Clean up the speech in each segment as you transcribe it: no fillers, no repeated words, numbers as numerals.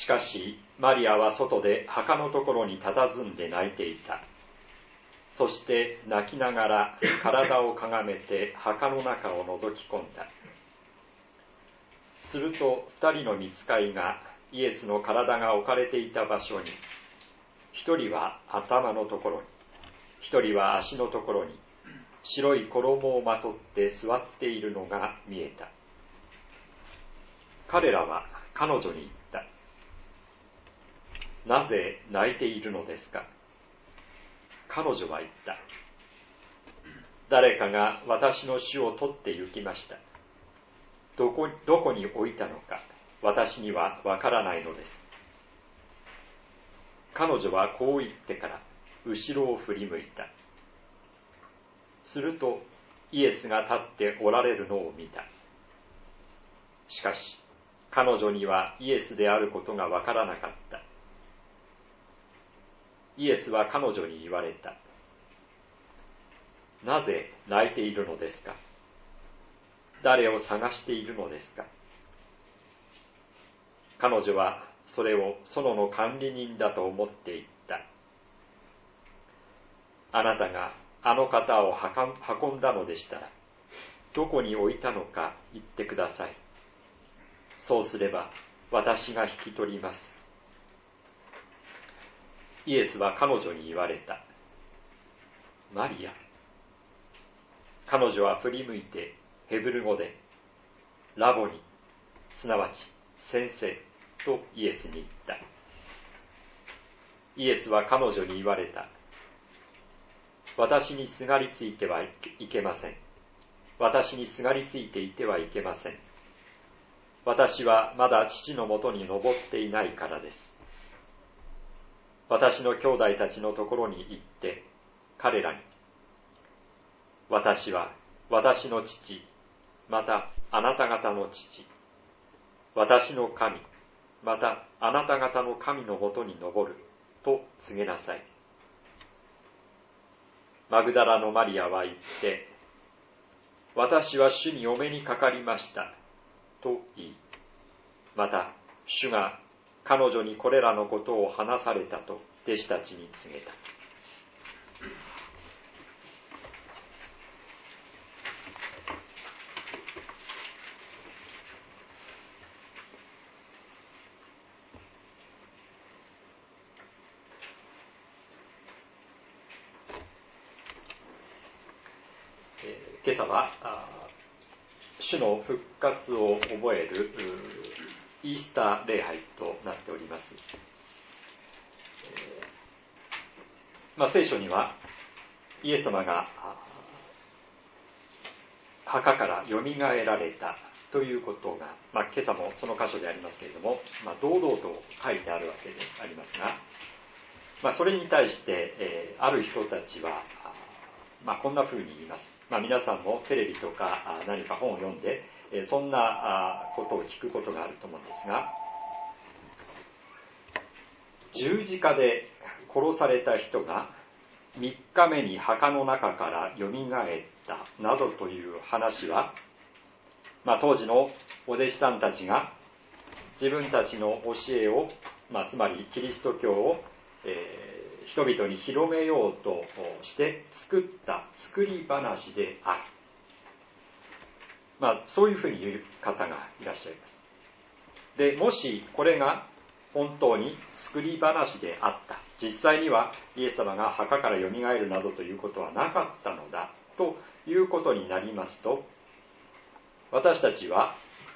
しかしマリアは外で墓のところに佇んで泣いていた。そして泣きながら体をかがめて墓の中を覗き込んだ。すると二人の御使いがイエスの体が置かれていた場所に、一人は頭のところに、一人は足のところに、白い衣をまとって座っているのが見えた。彼らは彼女に言った。なぜ泣いているのですか。彼女は言った。誰かが私の主を取って行きました。どこに置いたのか私にはわからないのです。彼女はこう言ってから後ろを振り向いた。するとイエスが立っておられるのを見た。しかし彼女にはイエスであることがわからなかった。イエスは彼女に言われた。なぜ泣いているのですか。誰を探しているのですか。彼女はそれを園の管理人だと思って言った。あなたがあの方を運んだのでしたら、どこに置いたのか言ってください。そうすれば私が引き取ります。イエスは彼女に言われた。マリア。彼女は振り向いてヘブル語でラボニ、すなわち先生とイエスに言った。イエスは彼女に言われた。私にすがりついてはいけません。私にすがりついていてはいけません。私はまだ父のもとに登っていないからです。私の兄弟たちのところに行って彼らに、私は私の父、またあなた方の父、私の神、またあなた方の神のもとに登ると告げなさい。マグダラのマリアは言って、私は主にお目にかかりましたと言い、また主が彼女にこれらのことを話されたと弟子たちに告げた。今朝は主の復活を覚えるイースター礼拝となっております。聖書にはイエス様が墓からよみがえられたということが、今朝もその箇所でありますけれども、堂々と書いてあるわけでありますが、それに対して、ある人たちは、こんな風に言います。皆さんもテレビとか何か本を読んで、そんなことを聞くことがあると思うんですが、十字架で殺された人が3日目に墓の中からよみがえったなどという話は、当時のお弟子さんたちが自分たちの教えを、つまりキリスト教を、人々に広めようとして作った作り話である。そういうふうに言う方がいらっしゃいます。で、もしこれが本当に作り話であった、実際にはイエス様が墓からよみがえるなどということはなかったのだということになりますと、私たちは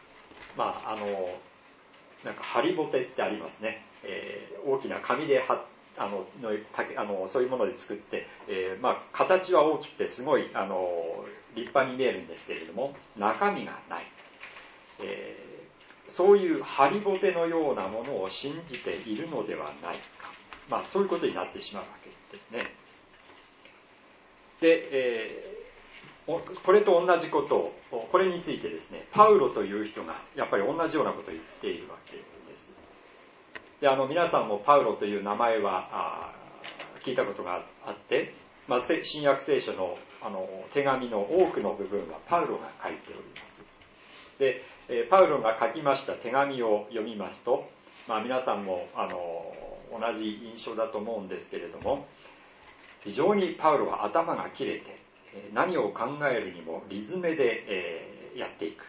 なんかハリボテってありますね。大きな紙でそういうもので作って、形は大きくてすごい立派に見えるんですけれども、中身がない、そういうハリボテのようなものを信じているのではないか、そういうことになってしまうわけですね。で、これと同じことを、これについてですね、パウロという人がやっぱり同じようなことを言っているわけです。で、皆さんもパウロという名前は聞いたことがあって、新約聖書の手紙の多くの部分はパウロが書いております。で、パウロが書きました手紙を読みますと、 皆さんも同じ印象だと思うんですけれども、非常にパウロは頭が切れて、何を考えるにも理詰めで、やっていく、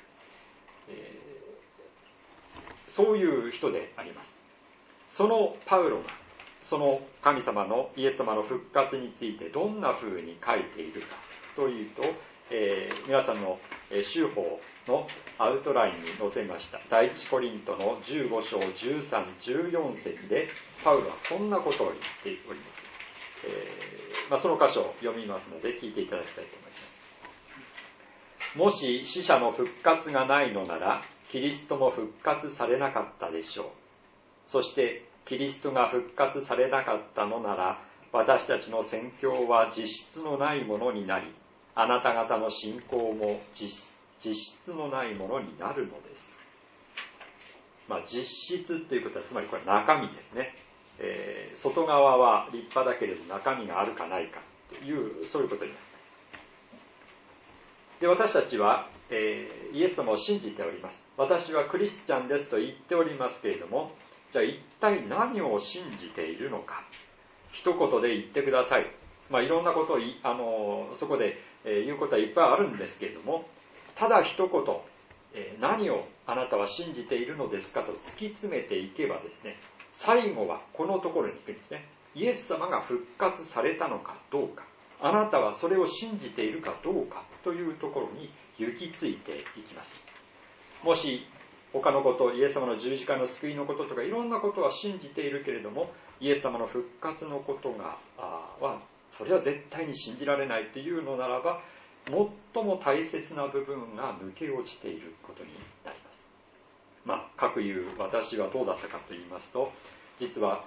そういう人であります。そのパウロがその神様のイエス様の復活についてどんな風に書いているかというと、皆さんの修法のアウトラインに載せました第一コリントの15章13、14節でパウロはこんなことを言っております。その箇所を読みますので聞いていただきたいと思います。もし死者の復活がないのならキリストも復活されなかったでしょう。そしてキリストが復活されなかったのなら私たちの宣教は実質のないものになり、あなた方の信仰も実質のないものになるのです。実質ということはつまりこれ中身ですね。外側は立派だけれど中身があるかないかというそういうことになります。で、私たちは、イエス様を信じております。私はクリスチャンですと言っておりますけれども、じゃあ一体何を信じているのか、一言で言ってください。いろんなことをそこで言うことはいっぱいあるんですけれども、ただ一言、何をあなたは信じているのですかと突き詰めていけばですね、最後はこのところに行くんですね。イエス様が復活されたのかどうか、あなたはそれを信じているかどうかというところに行き着いていきます。もし他のこと、イエス様の十字架の救いのこととかいろんなことは信じているけれども、イエス様の復活のことはそれは絶対に信じられないというのならば、最も大切な部分が抜け落ちていることになります。各言う私はどうだったかと言いますと、実は、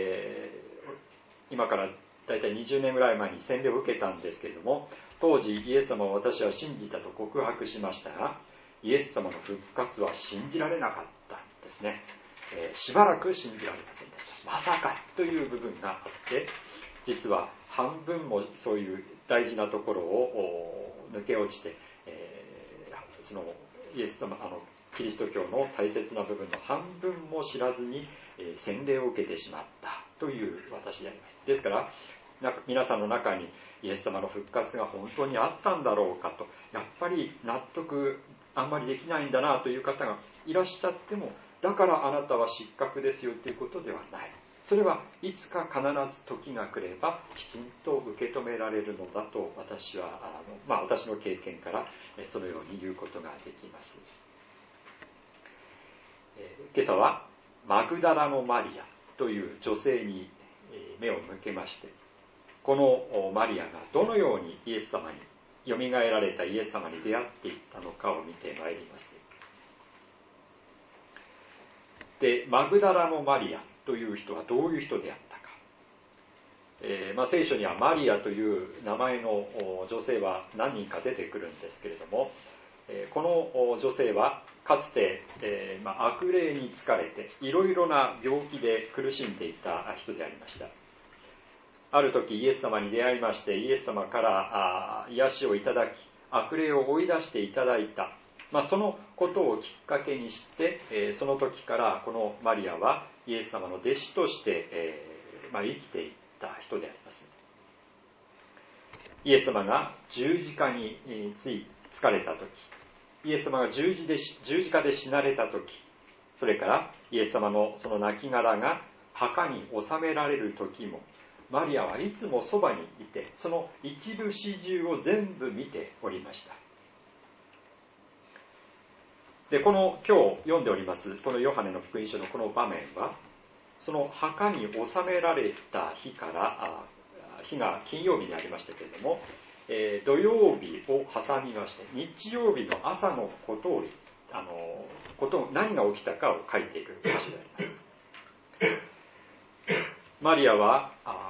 今からだいたい20年ぐらい前に洗礼を受けたんですけれども、当時イエス様を私は信じたと告白しましたが、イエス様の復活は信じられなかったんですね。しばらく信じられませんでした。まさかという部分があって、実は半分もそういう大事なところを抜け落ちて、そのイエス様キリスト教の大切な部分の半分も知らずに、洗礼を受けてしまったという私であります。ですから皆さんの中にイエス様の復活が本当にあったんだろうかと、やっぱり納得あんまりできないんだなという方がいらっしゃっても、だからあなたは失格ですよということではない。それはいつか必ず時が来ればきちんと受け止められるのだと私は私の経験からそのように言うことができます。今朝はマグダラのマリアという女性に目を向けまして、このマリアがどのようにイエス様によみがえられたイエス様に出会っていったのかを見てまいります。で、マグダラのマリアという人はどういう人であったか、聖書にはマリアという名前の女性は何人か出てくるんですけれども、この女性はかつて、悪霊に疲れていろいろな病気で苦しんでいた人でありました。ある時イエス様に出会いまして、イエス様から癒しをいただき、悪霊を追い出していただいた、そのことをきっかけにして、その時からこのマリアはイエス様の弟子として、生きていった人であります。イエス様が十字架に疲れた時、イエス様が十字架で死なれた時、それからイエス様のその亡骸が墓に納められる時も、マリアはいつもそばにいて、その一部始終を全部見ておりました。で、今日読んでおりますこのヨハネの福音書のこの場面は、その墓に納められた日から日が金曜日にありましたけれども、土曜日を挟みまして日曜日の朝のことを何が起きたかを書いている箇所であります。マリアは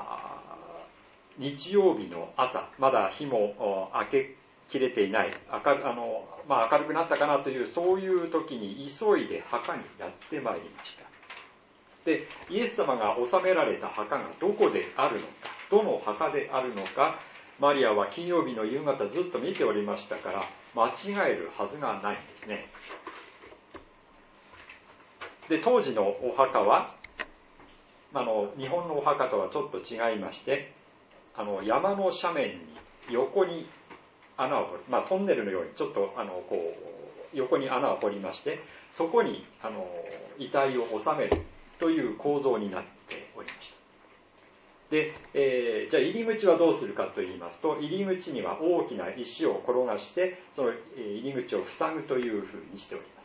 日曜日の朝、まだ日も明けきれていない、明るくなったかなというそういう時に急いで墓にやってまいりました。で、イエス様が納められた墓がどこであるのか、どの墓であるのか、マリアは金曜日の夕方ずっと見ておりましたから間違えるはずがないんですね。 で、当時のお墓は、日本のお墓とはちょっと違いまして、山の斜面に横に穴を掘る、トンネルのようにちょっと横に穴を掘りまして、そこに遺体を収めるという構造になっておりました。で、じゃあ入り口はどうするかと言いますと、入り口には大きな石を転がして、その入り口を塞ぐというふうにしております。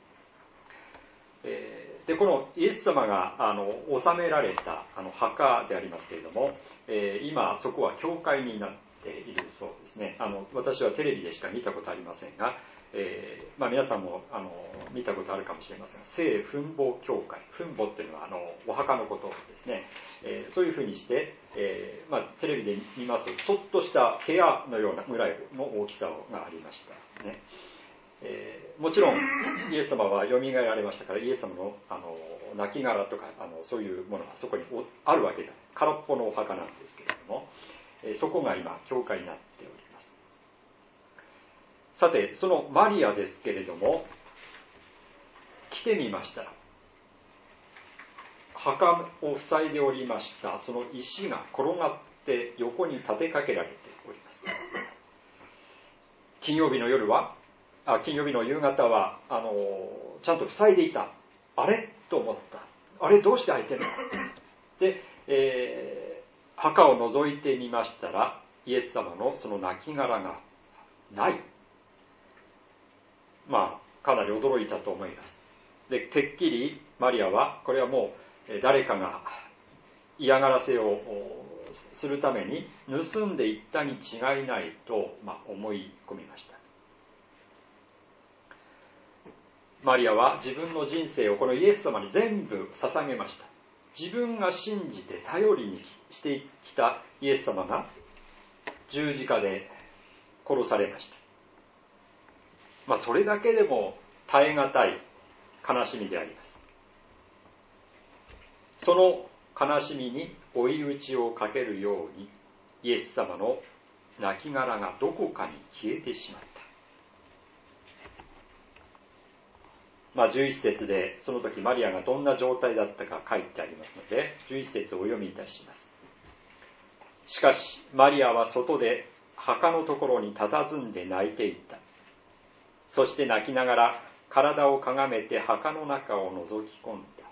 で、このイエス様が収められた墓でありますけれども、今そこは教会になっているそうですね。私はテレビでしか見たことありませんが、皆さんも見たことあるかもしれませんが、聖墳墓教会、墳墓っていうのはお墓のことですね。そういうふうにして、テレビで見ますとちょっとした部屋のようなぐらいの大きさがありましたね。もちろんイエス様はよみがえられましたから、イエス様の亡骸とかそういうものがそこにあるわけで、空っぽのお墓なんですけれども、そこが今教会になっております。さて、そのマリアですけれども、来てみましたら、墓を塞いでおりましたその石が転がって横に立てかけられております。金曜日の夕方はちゃんと塞いでいた。あれと思った。あれどうして開いてるので、墓を覗いてみましたら、イエス様のその亡骸がない。かなり驚いたと思います。で、てっきりマリアは、これはもう誰かが嫌がらせをするために盗んでいったに違いないと、思い込みました。マリアは自分の人生をこのイエス様に全部捧げました。自分が信じて頼りにしてきたイエス様が十字架で殺されました。それだけでも耐え難い悲しみであります。その悲しみに追い打ちをかけるように、イエス様の亡骸がどこかに消えてしまった。11節でその時マリアがどんな状態だったか書いてありますので、11節をお読みいたします。しかしマリアは外で墓のところに佇んで泣いていた。そして泣きながら体をかがめて墓の中を覗き込んだ。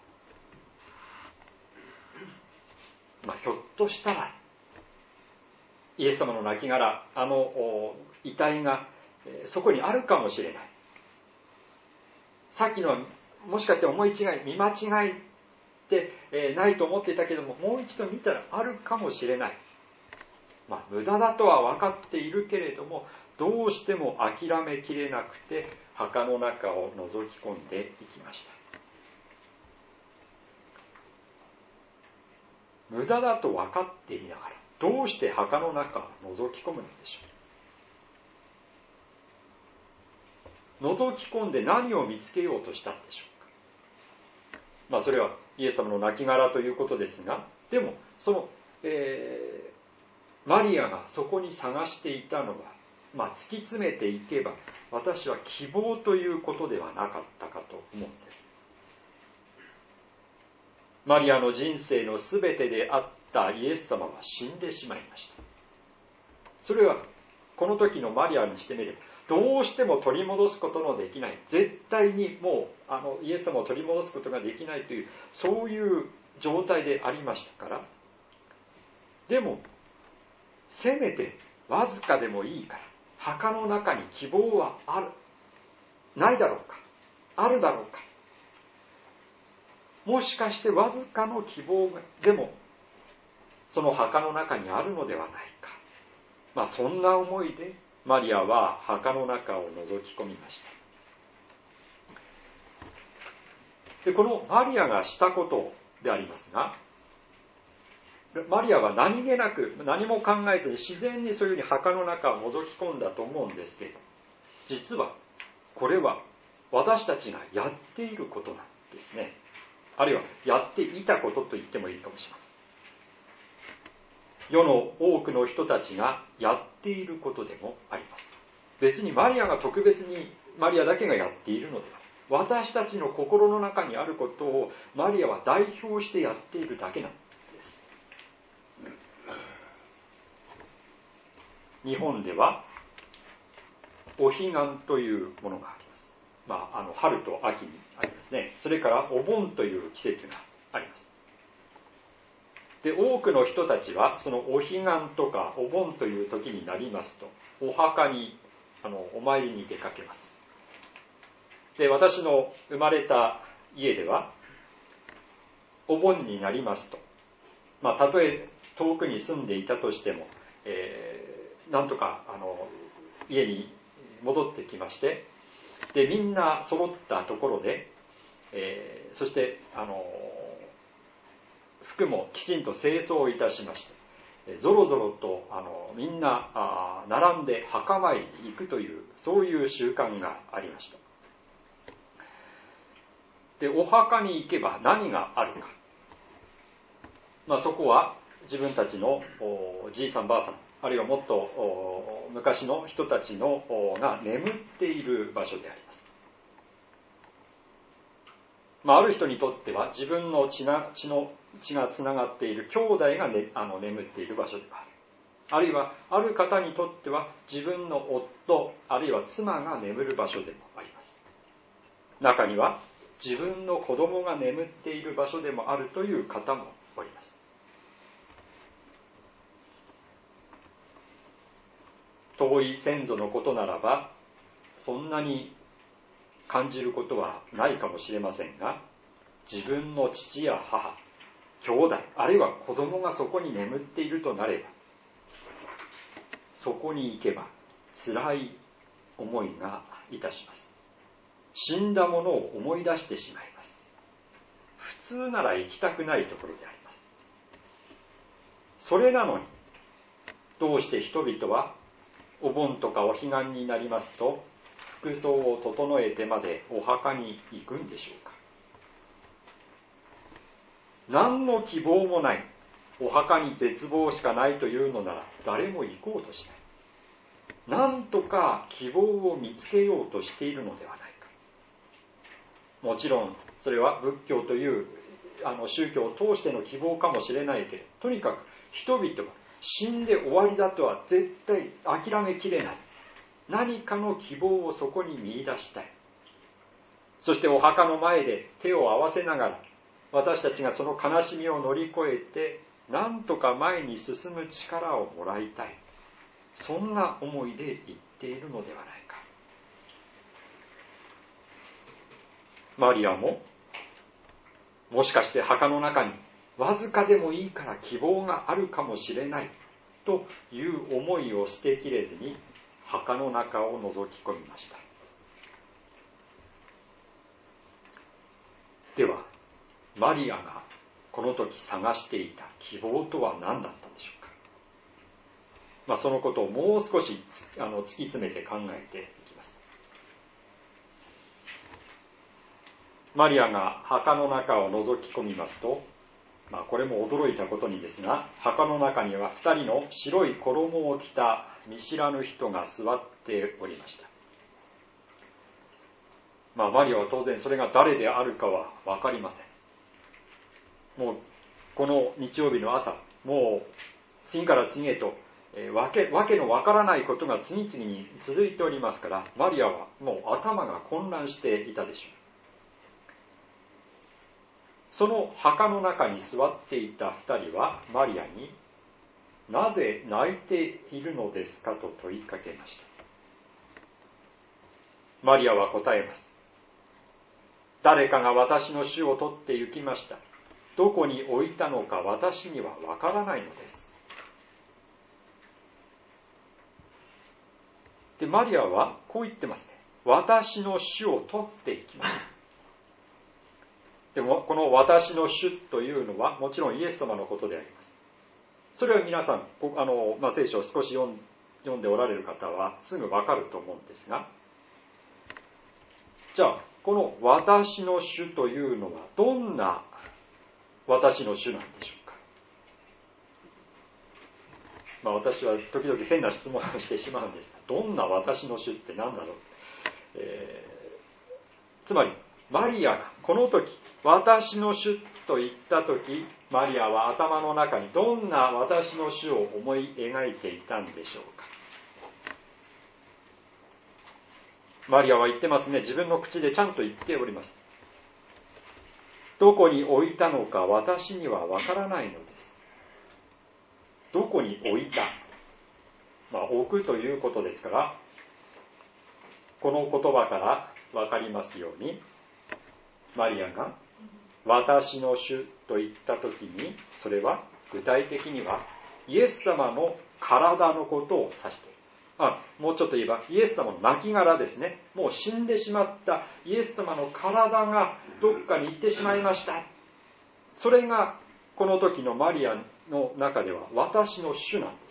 ひょっとしたらイエス様の亡骸、遺体がそこにあるかもしれない。さっきのもしかして思い違い、見間違いってないと思っていたけども、もう一度見たらあるかもしれない。無駄だとは分かっているけれども、どうしても諦めきれなくて墓の中を覗き込んでいきました。無駄だと分かっていながら、どうして墓の中を覗き込むのでしょう。覗き込んで何を見つけようとしたんでしょうか。それはイエス様の亡骸ということですが、でもその、マリアがそこに探していたのは、突き詰めていけば、私は希望ということではなかったかと思うんです。マリアの人生のすべてであったイエス様は死んでしまいました。それはこの時のマリアにしてみれば、どうしても取り戻すことのできない、絶対にもうイエス様を取り戻すことができないという、そういう状態でありましたから、でもせめてわずかでもいいから、墓の中に希望はないだろうか、あるだろうか、もしかしてわずかの希望でもその墓の中にあるのではないか、そんな思いでマリアは墓の中を覗き込みました。で、このマリアがしたことでありますが、マリアは何気なく、何も考えずに自然にそういうふうに墓の中を覗き込んだと思うんですけれど、実はこれは私たちがやっていることなんですね。あるいはやっていたことと言ってもいいかもしれません。世の多くの人たちがやっていることでもあります。別にマリアが特別にマリアだけがやっているのでは、 私たちの心の中にあることをマリアは代表してやっているだけなんです。日本ではお彼岸というものがあります。春と秋にありますね。それからお盆という季節があります。で、多くの人たちはそのお彼岸とかお盆という時になりますと、お墓にお参りに出かけます。で、私の生まれた家ではお盆になりますと、たとえ遠くに住んでいたとしても、なんとか家に戻ってきまして、でみんな揃ったところで、そして服もきちんと清掃いたしまして、ぞろぞろとみんな並んで墓参りに行くという、そういう習慣がありました。で、お墓に行けば何があるか、そこは自分たちのじいさんばあさん、あるいはもっと昔の人たちのが眠っている場所であります。ある人にとっては自分の血がつながっている兄弟が、眠っている場所である。あるいはある方にとっては自分の夫、あるいは妻が眠る場所でもあります。中には自分の子供が眠っている場所でもあるという方もおります。遠い先祖のことならばそんなに感じることはないかもしれませんが、自分の父や母、兄弟、あるいは子供がそこに眠っているとなれば、そこに行けば辛い思いがいたします。死んだものを思い出してしまいます。普通なら行きたくないところであります。それなのに、どうして人々はお盆とかお彼岸になりますと服装を整えてまでお墓に行くんでしょうか。何の希望もない、お墓に絶望しかないというのなら誰も行こうとしない。なんとか希望を見つけようとしているのではないか。もちろんそれは仏教という宗教を通しての希望かもしれないけれど、とにかく人々は死んで終わりだとは絶対諦めきれない。何かの希望をそこに見出したい。そしてお墓の前で手を合わせながら、私たちがその悲しみを乗り越えて何とか前に進む力をもらいたい。そんな思いで言っているのではないか。マリアももしかして墓の中にわずかでもいいから希望があるかもしれないという思いを捨てきれずに墓の中を覗き込みました。ではマリアがこの時探していた希望とは何だったんでしょうか。そのことをもう少し突き詰めて考えていきます。マリアが墓の中を覗き込みますと、これも驚いたことにですが、墓の中には2人の白い衣を着た見知らぬ人が座っておりました。マリアは当然それが誰であるかは分かりません。もうこの日曜日の朝、もう次から次へとわけの分からないことが次々に続いておりますから、マリアはもう頭が混乱していたでしょう。その墓の中に座っていた2人はマリアに、なぜ泣いているのですかと問いかけました。マリアは答えます。誰かが私の主を取って行きました。どこに置いたのか私にはわからないのです。で、マリアはこう言ってますね。私の主を取って行きました。でもこの私の主というのはもちろんイエス様のことであります。それは皆さん聖書を少し読んでおられる方はすぐわかると思うんですが、じゃあこの私の主というのはどんな私の主なんでしょうか。私は時々変な質問をしてしまうんですが、どんな私の主って何だろう。 つまりマリアがこの時私の主と言った時、マリアは頭の中にどんな私の主を思い描いていたんでしょうか。マリアは言ってますね。自分の口でちゃんと言っております。どこに置いたのか私にはわからないのです。どこに置いた、置くということですから、この言葉からわかりますように、マリアが私の主と言ったときに、それは具体的にはイエス様の体のことを指している。もうちょっと言えばイエス様の亡骸ですね。もう死んでしまったイエス様の体がどっかに行ってしまいました。それがこの時のマリアの中では私の主なんです。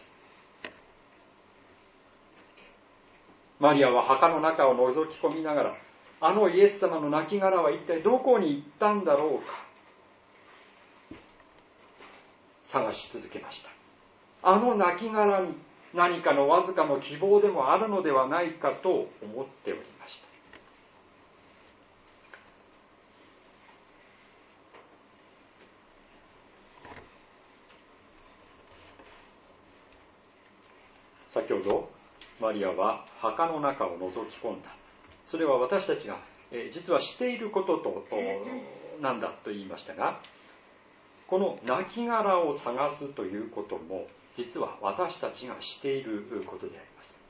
マリアは墓の中を覗き込みながら、あのイエス様の亡骸は一体どこに行ったんだろうか、探し続けました。あの亡骸に何かのわずかの希望でもあるのではないかと思っておりました。先ほどマリアは墓の中を覗き込んだ。それは私たちが実はしていることとなんだと言いましたが、この亡骸を探すということも実は私たちがしていることであり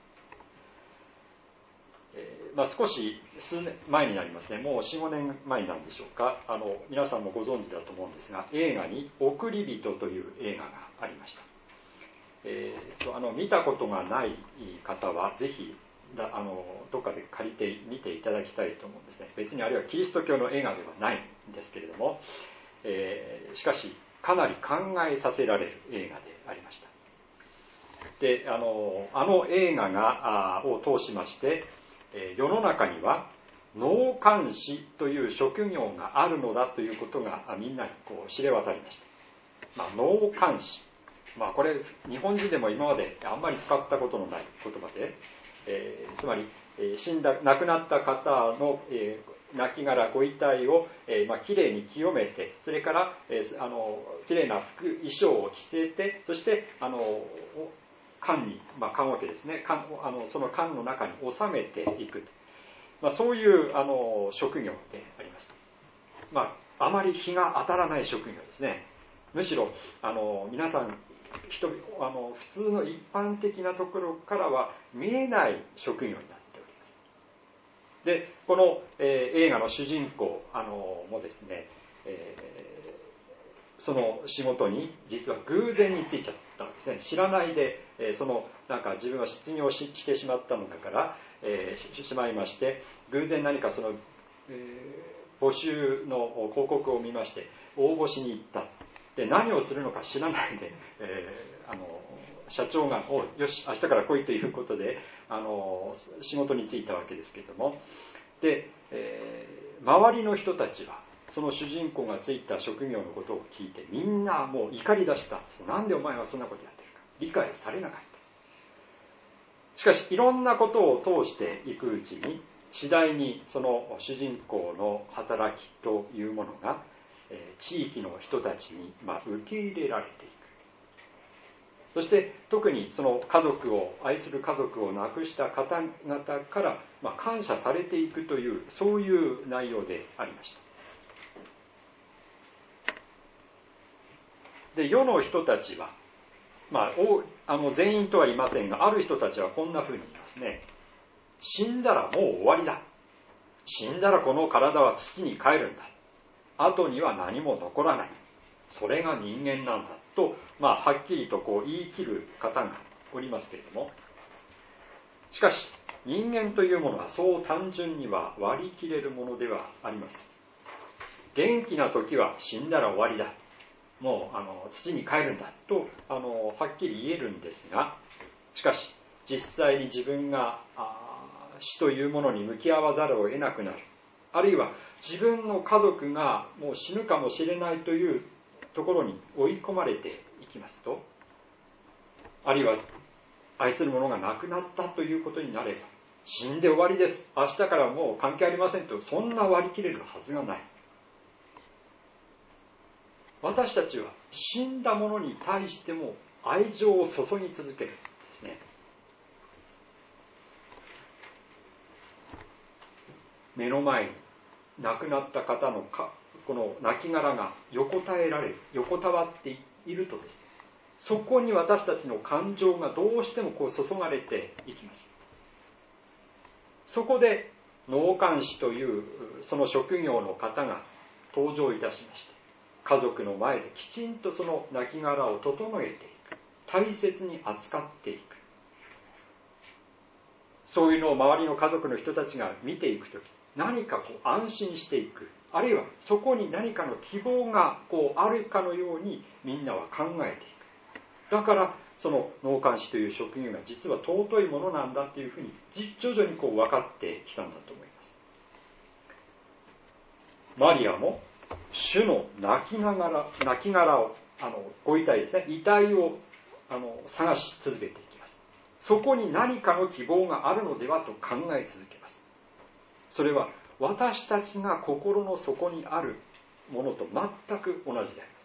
ます。少し数年前になりますね。もう 4,5 年前なんでしょうか。皆さんもご存知だと思うんですが、映画に送り人という映画がありました。見たことがない方はぜひどっかで借りて見ていただきたいと思うんですね。別にあれはキリスト教の映画ではないんですけれども、しかしかなり考えさせられる映画でありました。で、あの映画を通しまして、世の中には納棺師という職業があるのだということがみんなに知れ渡りました。納棺師、これ日本人でも今まであんまり使ったことのない言葉で、つまり亡くなった方の亡骸ご遺体をきれいに清めて、それからきれいな衣装を着せて、そして棺に、棺桶ですね、その棺の中に収めていく、そういう職業であります。あまり日が当たらない職業ですね。むしろ皆さん普通の一般的なところからは見えない職業になっております。で、この、映画の主人公もですね、その仕事に実は偶然についちゃったんですね。知らないで、自分は失業してしまったのだから、しまいまして、偶然何か募集の広告を見まして応募しに行った。で、何をするのか知らないで、社長がよし明日から来いということで仕事に就いたわけですけれども、で、周りの人たちはその主人公が就いた職業のことを聞いてみんなもう怒り出したんです。なんでお前はそんなことやってるか、理解されなかった。しかしいろんなことを通していくうちに次第にその主人公の働きというものが地域の人たちに受け入れられていく。そして特にその愛する家族を亡くした方々から感謝されていくという、そういう内容でありました。で、世の人たちは、全員とは言いませんが、ある人たちはこんな風に言いますね。死んだらもう終わりだ。死んだらこの体は土に帰るんだ。後には何も残らない。それが人間なんだと、はっきりと言い切る方がおりますけれども、しかし人間というものはそう単純には割り切れるものではありません。元気な時は死んだら終わりだ。もう土に帰るんだとはっきり言えるんですが、しかし実際に自分が死というものに向き合わざるを得なくなる、あるいは自分の家族がもう死ぬかもしれないというところに追い込まれていきますと、あるいは愛する者が亡くなったということになれば、 死んで終わりです、明日からもう関係ありませんと、そんな割り切れるはずがない。私たちは死んだ者に対しても愛情を注ぎ続けるんですね。目の前に亡くなった方のこの亡骸が横たえられる、横たわっているとですね、そこに私たちの感情がどうしてもこう注がれていきます。そこで納棺師というその職業の方が登場いたしまして、家族の前できちんとその亡骸を整えていく、大切に扱っていく、そういうのを周りの家族の人たちが見ていくとき、何かこう安心していく、あるいはそこに何かの希望がこうあるかのようにみんなは考えていく。だからその納棺師という職業が実は尊いものなんだというふうに徐々にこう分かってきたんだと思います。マリアも主の亡骸をご遺体ですね、遺体を探し続けていきます。そこに何かの希望があるのではと考え続けます。それは私たちが心の底にあるものと全く同じであります。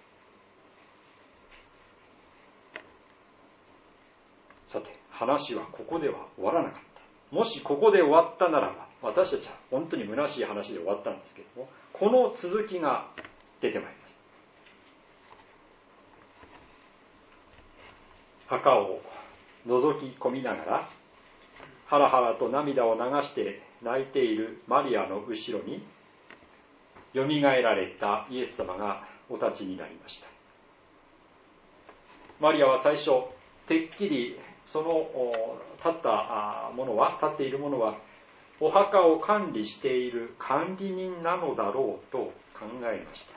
さて、話はここでは終わらなかった。もしここで終わったならば、私たちは本当に虚しい話で終わったんですけれども、この続きが出てまいります。墓を覗き込みながら、ハラハラと涙を流して泣いているマリアの後ろに、よみがえられたイエス様がお立ちになりました。マリアは最初、てっきりその立っているものはお墓を管理している管理人なのだろうと考えました。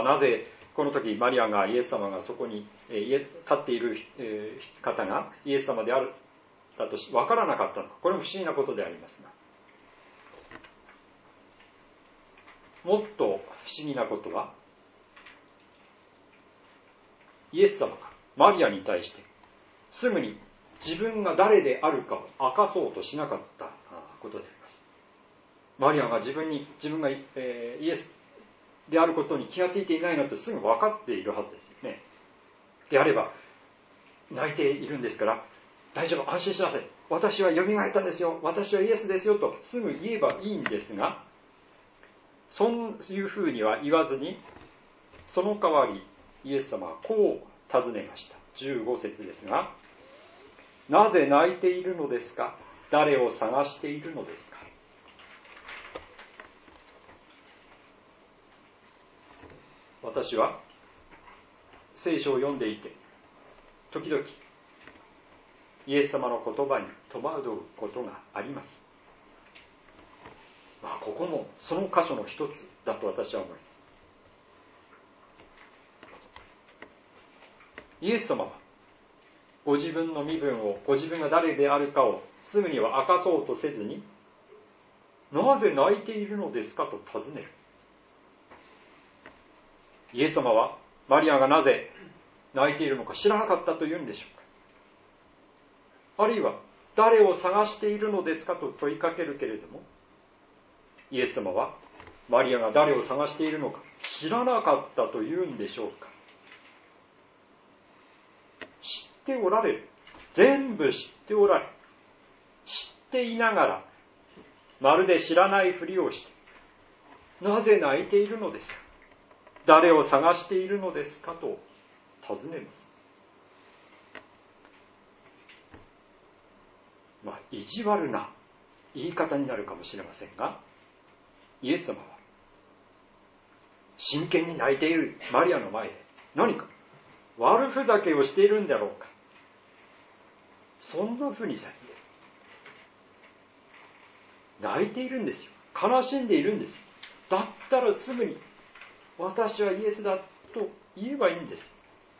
なぜこの時マリアがイエス様がそこに立っている方がイエス様であるだと分からなかったのか、これも不思議なことでありますが、もっと不思議なことは、イエス様がマリアに対してすぐに自分が誰であるかを明かそうとしなかったことであります。マリアが自分がイエスであることに気がついていないのってすぐ分かっているはずですよね。であれば、泣いているんですから大丈夫、安心しなさい、私はよみがえったんですよ、私はイエスですよとすぐ言えばいいんですが、そういうふうには言わずに、その代わりイエス様はこう尋ねました。15節ですが、なぜ泣いているのですか、誰を探しているのですか。私は聖書を読んでいて時々イエス様の言葉に戸惑うことがあります。ここもその箇所の一つだと私は思います。イエス様はご自分の身分を、ご自分が誰であるかをすぐには明かそうとせずに、なぜ泣いているのですかと尋ねる。イエス様はマリアがなぜ泣いているのか知らなかったというんでしょうか。あるいは誰を探しているのですかと問いかけるけれども、イエス様はマリアが誰を探しているのか知らなかったというんでしょうか。知っておられる。全部知っておられる。知っていながらまるで知らないふりをして、なぜ泣いているのですか、誰を探しているのですかと尋ねます。意地悪な言い方になるかもしれませんが、イエス様は真剣に泣いているマリアの前で何か悪ふざけをしているんだろうか、そんなふうにされて泣いているんですよ。悲しんでいるんですよ。だったらすぐに私はイエスだと言えばいいんですよ。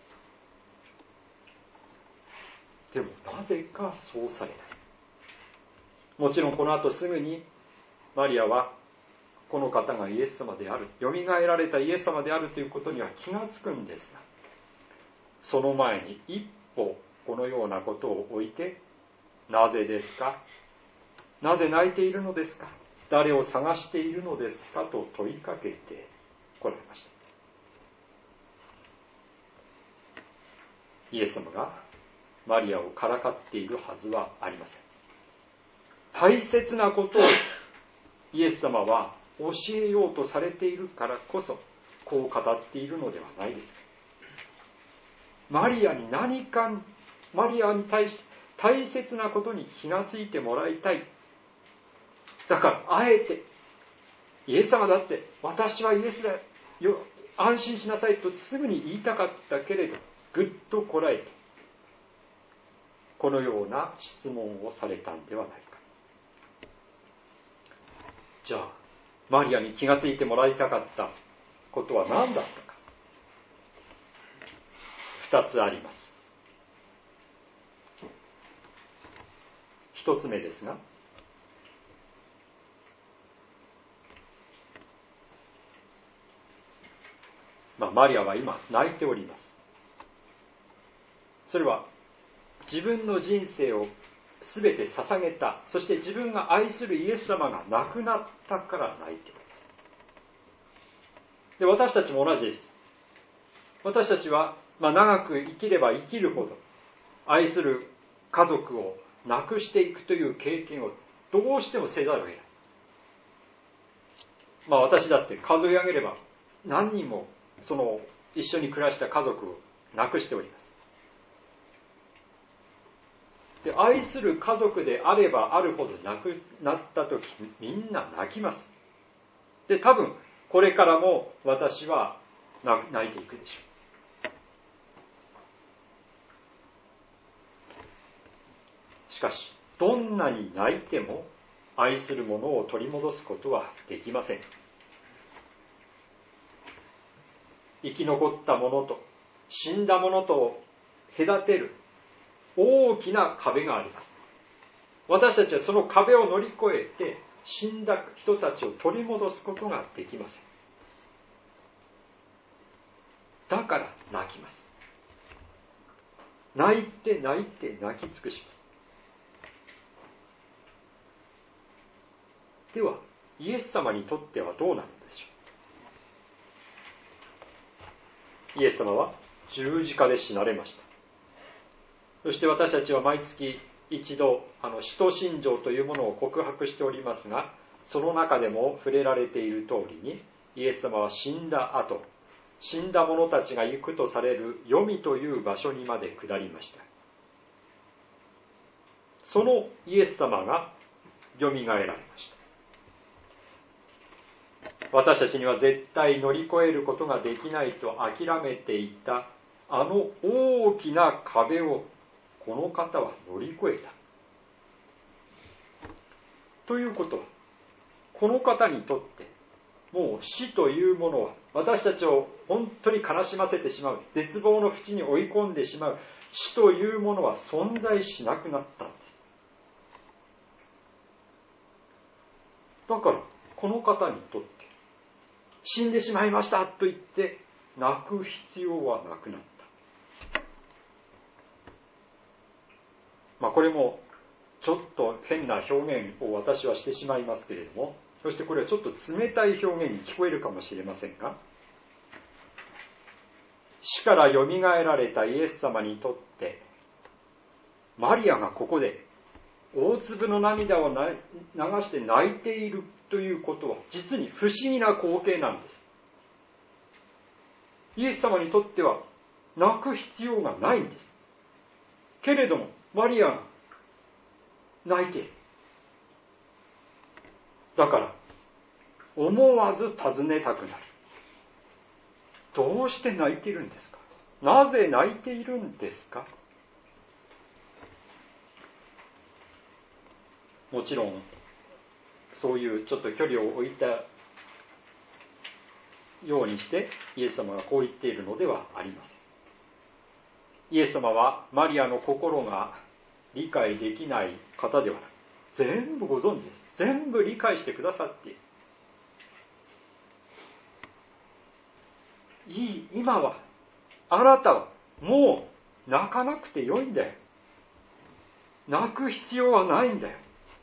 でもなぜかそうされない。もちろんこの後すぐにマリアはこの方がイエス様である、よみがえられたイエス様であるということには気がつくんですが、その前に一歩このようなことを置いて、 なぜですか？なぜ泣いているのですか？誰を探しているのですか？と問いかけて来られました。イエス様がマリアをからかっているはずはありません。大切なことをイエス様は教えようとされているからこそ、こう語っているのではないですか。マリアに対して大切なことに気がついてもらいたい。だからあえて、イエス様だって私はイエスだよ、安心しなさいとすぐに言いたかったけれど、ぐっとこらえてこのような質問をされたんではないか。じゃあマリアに気がついてもらいたかったことは何だったか。2つあります。1つ目ですが、マリアは今泣いております。それは自分の人生を全て捧げた、そして自分が愛するイエス様が亡くなったから泣いております。で、私たちも同じです。私たちは、長く生きれば生きるほど愛する家族を亡くしていくという経験をどうしてもせざるを得ない。私だって数え上げれば何人もその一緒に暮らした家族を亡くしております。で、愛する家族であればあるほど亡くなったとき、みんな泣きます。で、多分これからも私は泣いていくでしょう。しかし、どんなに泣いても愛する者を取り戻すことはできません。生き残った者と死んだ者とを隔てる大きな壁があります。私たちはその壁を乗り越えて死んだ人たちを取り戻すことができません。だから泣きます。泣いて泣き尽くします。ではイエス様にとってはどうなるのでしょう。イエス様は十字架で死なれました。そして私たちは毎月一度使徒信条というものを告白しておりますが、その中でも触れられている通りに、イエス様は死んだ後、死んだ者たちが行くとされる黄泉という場所にまで下りました。そのイエス様がよみがえられました。私たちには絶対乗り越えることができないと諦めていたあの大きな壁をこの方は乗り越えた。ということは、この方にとってもう死というものは私たちを本当に悲しませてしまう、絶望の淵に追い込んでしまう死というものは存在しなくなったんです。だからこの方にとって死んでしまいましたと言って泣く必要はなくなった。これもちょっと変な表現を私はしてしまいますけれども、そしてこれはちょっと冷たい表現に聞こえるかもしれませんが、死からよみがえられたイエス様にとってマリアがここで大粒の涙を流して泣いているということは実に不思議な光景なんです。イエス様にとっては泣く必要がないんです。けれどもマリアが泣いている。だから思わず尋ねたくなる。どうして泣いているんですか？なぜ泣いているんですか？もちろんそういうちょっと距離を置いたようにしてイエス様がこう言っているのではありません。イエス様はマリアの心が理解できない方ではない。全部ご存知です。全部理解してくださっている。今はあなたはもう泣かなくてよいんだよ。 泣く必要はないんだよ。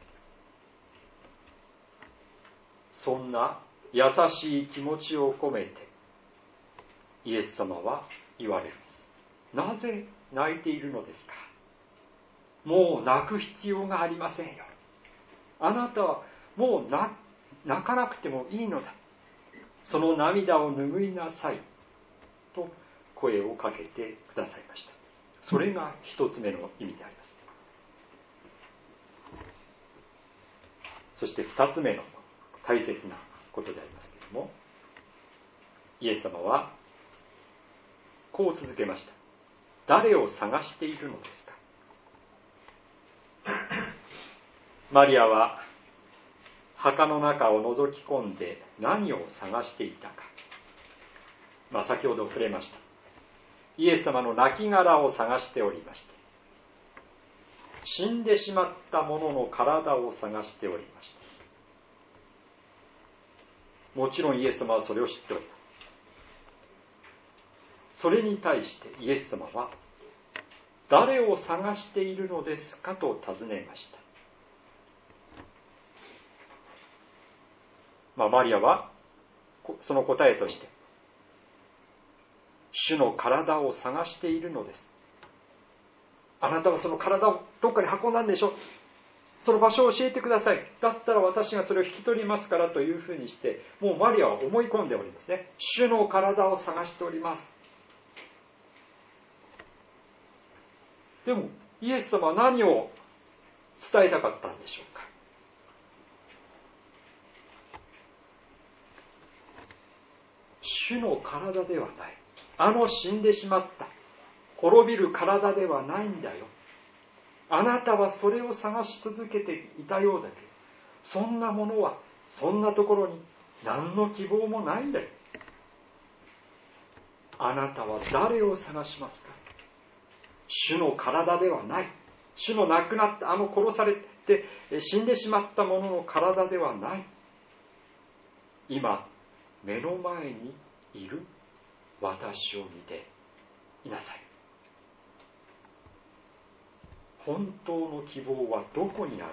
そんな優しい気持ちを込めてイエス様は言われるんです。なぜ泣いているのですか。もう泣く必要がありませんよ。あなたはもう泣かなくてもいいのだ。その涙を拭いなさいと声をかけてくださいました。それが一つ目の意味であります。そして二つ目の大切なことでありますけれども、イエス様はこう続けました。誰を探しているのですか。マリアは墓の中を覗き込んで何を探していたか。先ほど触れました。イエス様の亡骸を探しておりまして、死んでしまった者の体を探しておりました。もちろんイエス様はそれを知っております。それに対してイエス様は、誰を探しているのですかと尋ねました。マリアはその答えとして、主の体を探しているのです。あなたはその体をどっかに運んだんでしょ。その場所を教えてください。だったら私がそれを引き取りますからというふうにして、もうマリアは思い込んでおりますね。主の体を探しております。でもイエス様は何を伝えたかったんでしょうか。主の体ではない。あの死んでしまった滅びる体ではないんだよ。あなたはそれを探し続けていたようだけど、そんなものはそんなところに何の希望もないんだよ。あなたは誰を探しますか。主の体ではない。主の亡くなった殺されて死んでしまったものの体ではない。今目の前にいる私を見ていなさい。本当の希望はどこにあるか。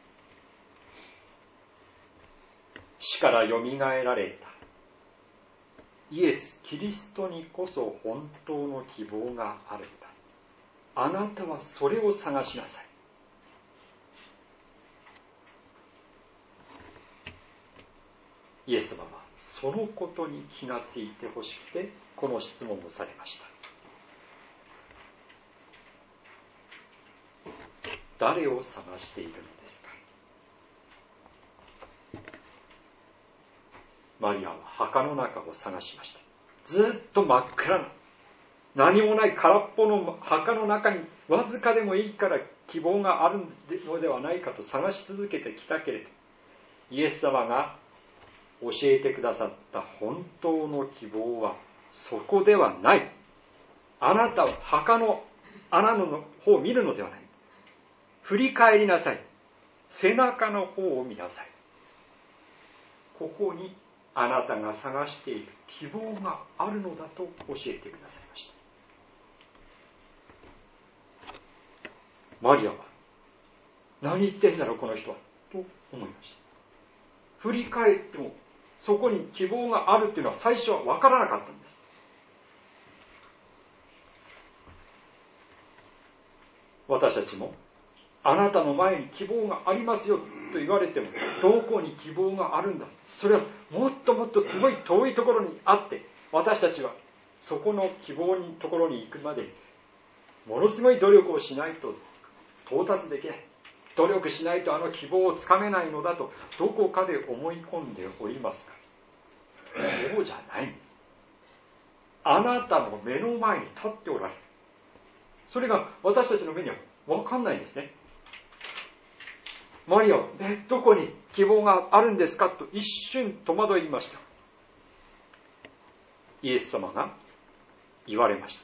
死からよみがえられたイエス・キリストにこそ本当の希望があるんだ。あなたはそれを探しなさい。イエス様はそのことに気がついてほしくてこの質問をされました。誰を探しているのですか。マリアは墓の中を探しました。ずっと真っ暗な何もない空っぽの墓の中にわずかでもいいから希望があるのではないかと探し続けてきたけれど、イエス様が教えてくださった本当の希望はそこではない。あなたは墓の穴の方を見るのではない。振り返りなさい。背中の方を見なさい。ここにあなたが探している希望があるのだと教えてくださいました。マリアは何言ってんだろうこの人はと思いました。振り返ってもそこに希望があるというのは最初は分からなかったんです。私たちもあなたの前に希望がありますよと言われても、どこに希望があるんだ。それはもっともっとすごい遠いところにあって、私たちはそこの希望のところに行くまでものすごい努力をしないと到達できない。努力しないとあの希望をつかめないのだとどこかで思い込んでおりますか。そうじゃないんです。あなたの目の前に立っておられる。それが私たちの目には分かんないんですね。マリアは、どこに希望があるんですかと一瞬戸惑いました。イエス様が言われました。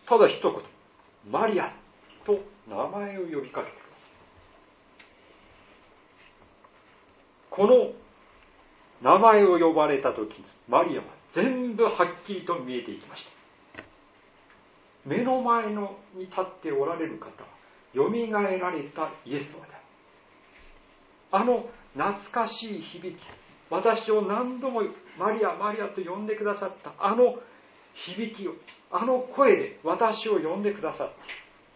ただ一言、マリアと名前を呼びかけてください。この名前を呼ばれたときに、マリアは全部はっきりと見えていきました。目の前に立っておられる方は、 よみがえられたイエス様である。あの懐かしい響き、私を何度もマリアマリアと呼んでくださったあの響きを、あの声で私を呼んでくださった。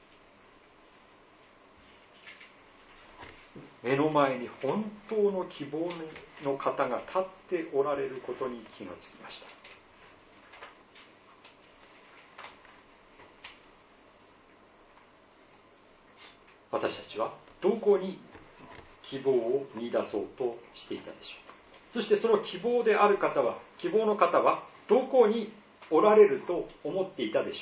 目の前に本当の希望の方が立っておられることに気がつきました。私たちはどこに希望を見出そうとしていたでしょうか。そしてその希望である方は、希望の方はどこにおられると思っていたでしょ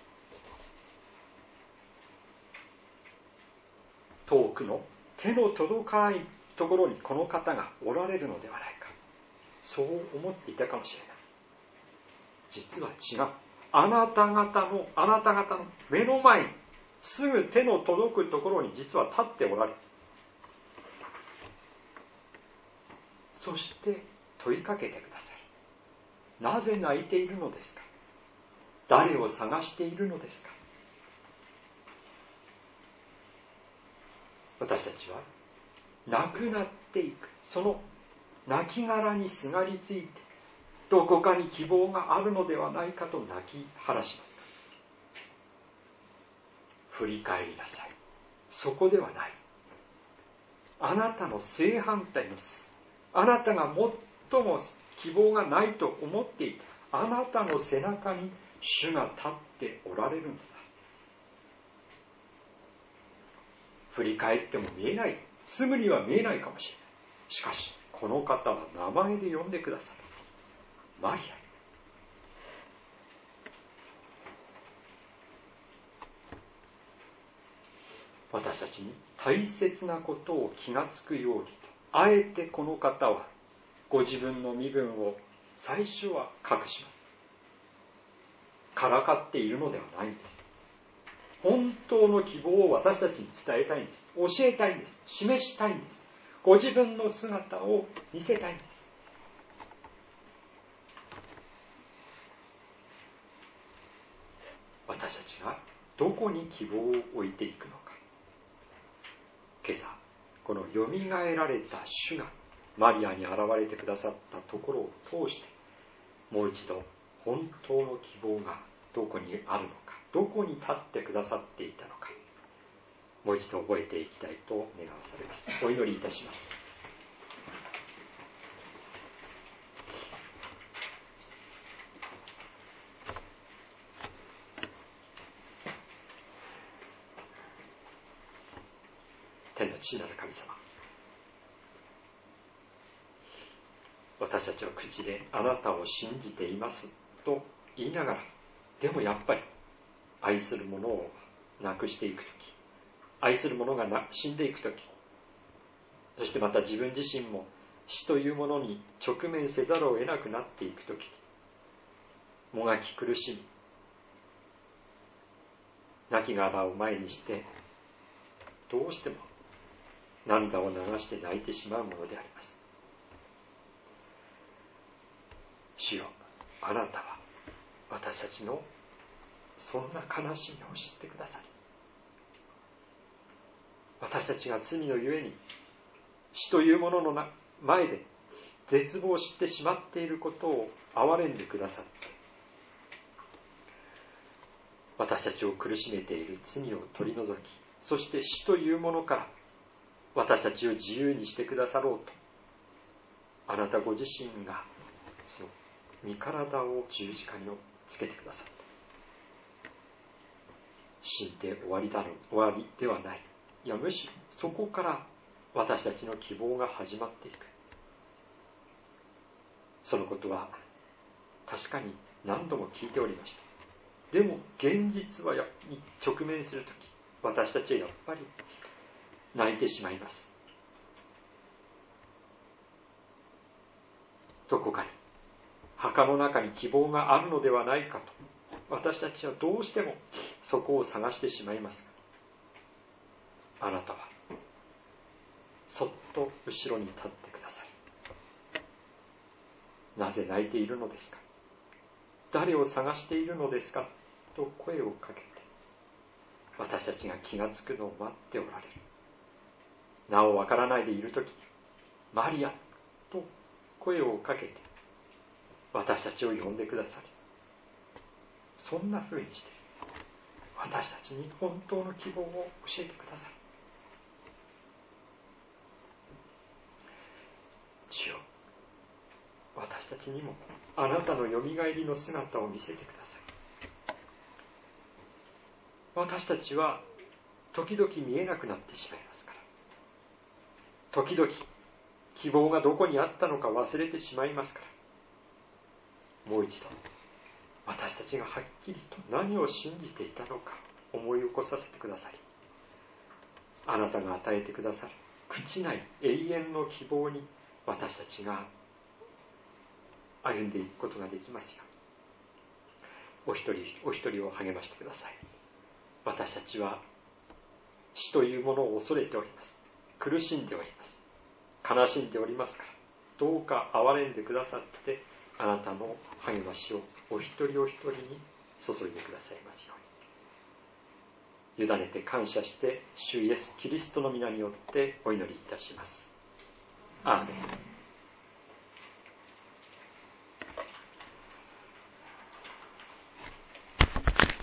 うか。遠くの手の届かないところにこの方がおられるのではないか、そう思っていたかもしれない。実は違う。あなた方の目の前に、すぐ手の届くところに実は立っておられる。そして問いかけてください。なぜ泣いているのですか。誰を探しているのですか。私たちは亡くなっていく、その亡骸にすがりついて、どこかに希望があるのではないかと泣き晴らします。振り返りなさい。そこではない。あなたの正反対です。あなたが最も希望がないと思っていたあなたの背中に主が立っておられるのだ。振り返っても見えない、すぐには見えないかもしれない。しかしこの方は名前で呼んでくださる。マリア。私たちに大切なことを気がつくようにと、あえてこの方はご自分の身分を最初は隠します。からかっているのではないんです。本当の希望を私たちに伝えたいんです。教えたいんです。示したいんです。ご自分の姿を見せたいんです。私たちがどこに希望を置いていくのか。今朝、このよみがえられた主がマリアに現れてくださったところを通して、もう一度本当の希望がどこにあるのか、どこに立ってくださっていたのか、もう一度覚えていきたいと願わされます。お祈りいたします。天の父なる神様、私たちは口であなたを信じていますと言いながら、でもやっぱり愛する者を亡くしていくとき、愛する者が死んでいくとき、そしてまた自分自身も死というものに直面せざるを得なくなっていくとき、もがき苦しみ、亡きがらを前にしてどうしても涙を流して泣いてしまうものであります。主よ、あなたは私たちのそんな悲しみを知ってくださり、私たちが罪のゆえに死というものの前で絶望してしまっていることを憐れんでくださって、私たちを苦しめている罪を取り除き、そして死というものから私たちを自由にしてくださろうと、あなたご自身がその身体を十字架につけてくださった。死んで終わりではない。いや、むしろそこから私たちの希望が始まっていく。そのことは確かに何度も聞いておりました。でも現実に直面するとき、私たちはやっぱり泣いてしまいます。どこかに墓の中に希望があるのではないかと、私たちはどうしてもそこを探してしまいます。あなたはそっと後ろに立ってください。なぜ泣いているのですか、誰を探しているのですかと声をかけて、 私たちが気がつくのを待っておられる。なおわからないでいるとき、マリアと声をかけて私たちを呼んでくださり、そんな風にして私たちに本当の希望を教えてくださる。主よ、私たちにもあなたのよみがえりの姿を見せてください。私たちは時々見えなくなってしまいますから、時々希望がどこにあったのか忘れてしまいますから、もう一度私たちがはっきりと何を信じていたのか思い起こさせてくださり、あなたが与えてくださる朽ちない永遠の希望に私たちが歩んでいくことができますよう、お一人お一人を励ましてください。私たちは死というものを恐れております。苦しんでおります。悲しんでおりますから、どうか憐れんでくださって、あなたの励ましをお一人お一人に注いでくださいますように。委ねて感謝して、主イエス・キリストの皆によってお祈りいたします。アーメン。